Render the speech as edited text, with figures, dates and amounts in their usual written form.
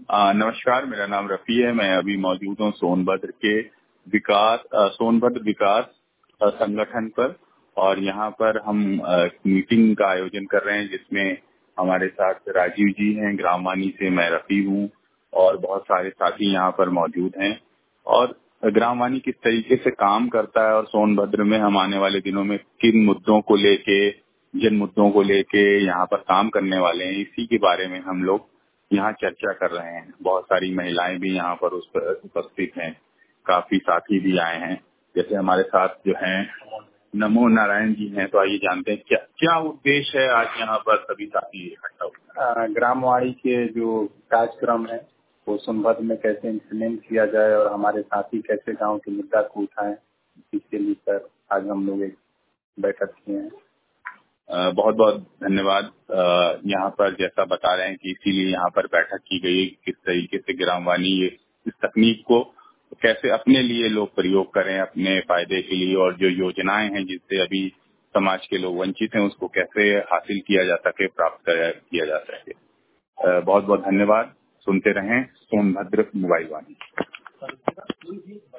नमस्कार, मेरा नाम रफी है। मैं अभी मौजूद हूँ सोनभद्र विकास संगठन पर, और यहाँ पर हम मीटिंग का आयोजन कर रहे हैं जिसमें हमारे साथ राजीव जी हैं, ग्रामवाणी से मैं रफी हूँ और बहुत सारे साथी यहाँ पर मौजूद हैं। और ग्रामवाणी किस तरीके से काम करता है और सोनभद्र में हम आने वाले दिनों में किन मुद्दों को लेके, जिन मुद्दों को लेके यहाँ पर काम करने वाले हैं, इसी के बारे में हम लोग यहाँ चर्चा कर रहे हैं। बहुत सारी महिलाएं भी यहाँ पर उपस्थित हैं, काफी साथी भी आए हैं। जैसे हमारे साथ जो हैं नमो नारायण जी हैं, तो आइए जानते हैं क्या क्या उद्देश्य है आज यहाँ पर सभी साथी इकट्ठा हुए। ग्रामवाणी के जो कार्यक्रम है वो सोनभद्र में कैसे इम्प्लीमेंट किया जाए और हमारे साथी कैसे गांव के मुद्दा को उठाएं, इसके लिए सर आज हम लोग एक बैठक किए हैं। बहुत बहुत धन्यवाद। यहाँ पर जैसा बता रहे हैं कि इसीलिए यहाँ पर बैठक की गई, किस तरीके से ग्रामवाणी इस तकनीक को कैसे अपने लिए लोग प्रयोग करें अपने फायदे के लिए, और जो योजनाएं हैं जिससे अभी समाज के लोग वंचित हैं उसको कैसे हासिल किया जा सके, प्राप्त किया जा सके। बहुत बहुत धन्यवाद। सुनते रहें सोनभद्र मोबाइल वाणी।